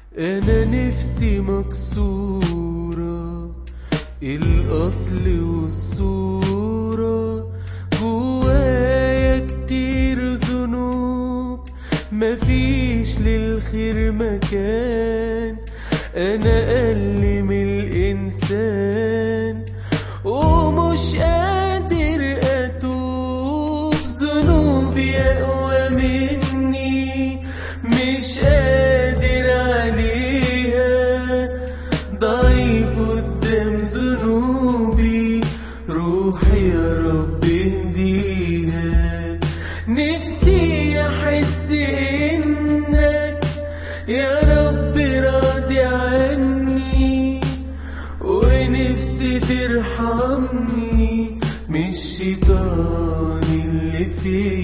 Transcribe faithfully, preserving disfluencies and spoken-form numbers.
انا نفسي مكسورة، الاصل والصورة جوايا كتير ذنوب، مفيش للخير مكان، انا اقل من الانسان ومش قادر اتوب، ذنوبي اقوى مني مش قادر عليها، ضعيف قدام ذنوبي، روحي يا رب اهديها. نفسي احس انك يا رب راضي عني، ونفسي ترحمني من الشيطان اللي فيا.